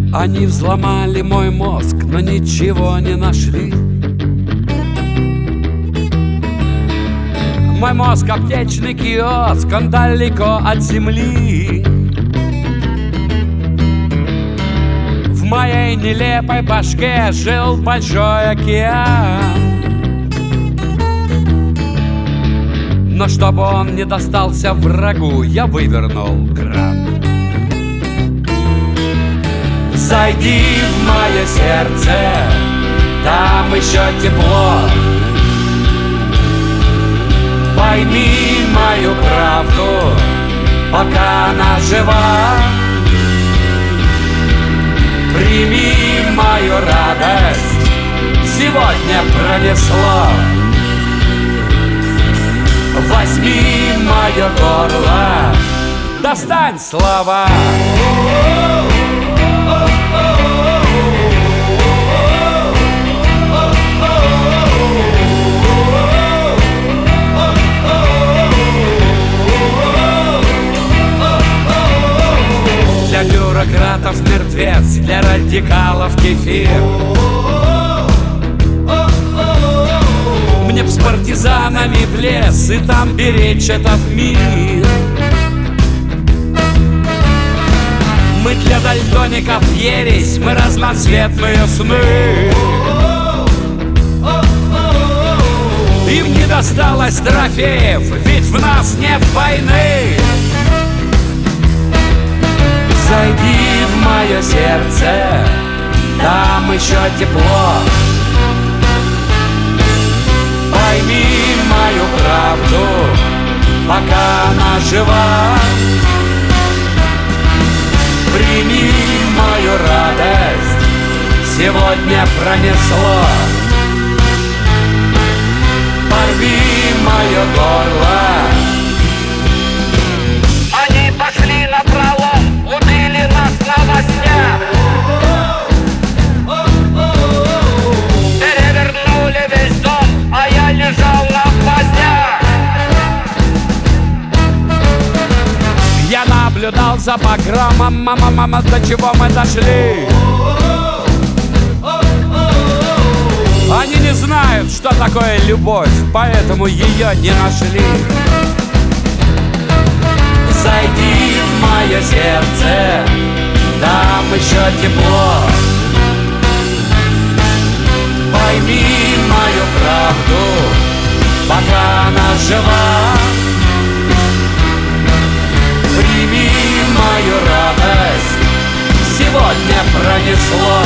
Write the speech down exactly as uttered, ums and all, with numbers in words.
Они взломали мой мозг, но ничего не нашли. Мой мозг — аптечный киоск, он далеко от земли. В моей нелепой башке жил большой океан. Но чтобы он не достался врагу, я вывернул кран. Зайди в мое сердце, там еще тепло. Пойми мою правду, пока она жива. Прими мою радость, сегодня пронесло. Возьми мое горло, достань слова. Для бюрократов мертвец, для радикалов кефир. Мне б с партизанами в лес и там беречь этот мир. Мы для дальтоников ересь, мы разноцветные сны. Им не досталось трофеев, ведь в нас нет войны. Зайди в мое сердце, там еще тепло. Пойми мою правду, пока она жива. Прими мою радость, сегодня пронесло. Порви мое горло. Они пошли напролом, убили нас в новостях. Перевернули весь дом, а я лежал на гвоздях. Я наблюдал за погромом, мама, мама, до чего мы дошли. Они не знают, что такое любовь, поэтому ее не нашли. Зайди в мое сердце, там еще тепло. Пойми мою правду, пока она жива. Прими мою радость, сегодня пронесло.